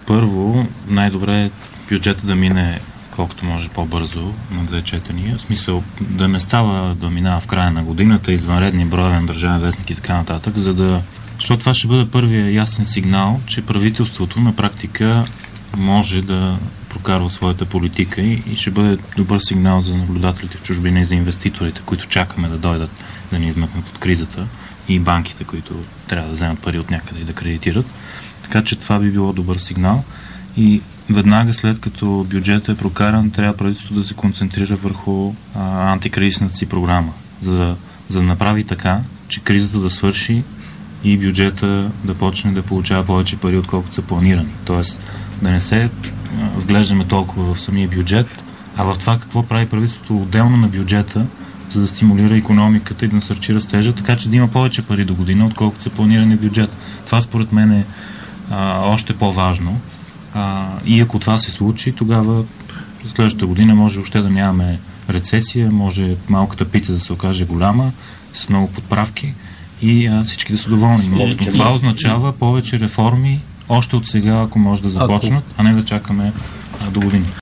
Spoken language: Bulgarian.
Първо, най-добре е бюджета да мине колкото може по-бързо на две четения. В смисъл да не става да минава в края на годината, извънредни броеве на държавен вестник и така нататък, защото това ще бъде първия ясен сигнал, че правителството на практика може да прокарва своята политика и ще бъде добър сигнал за наблюдателите в чужбина и за инвеститорите, които чакаме да дойдат да ни измъкнат от кризата, и банките, които трябва да вземат пари от някъде и да кредитират. Така че това би било добър сигнал и веднага след като бюджетът е прокаран, трябва правителството да се концентрира върху антикризисната си програма, за да направи така, че кризата да свърши и бюджета да почне да получава повече пари, отколкото са планирани. Тоест да не се вглеждаме толкова в самия бюджет, а в това какво прави правителството отделно на бюджета, за да стимулира икономиката и да насърчи растежа, така че да има повече пари до година, отколкото са планирани в бюджет. Това според мен е още по-важно. И ако това се случи, тогава следващата година може въобще да нямаме рецесия, може малката пица да се окаже голяма, с много подправки и всички да са доволни. Но това означава повече реформи още от сега, ако може да започнат, а не да чакаме до години.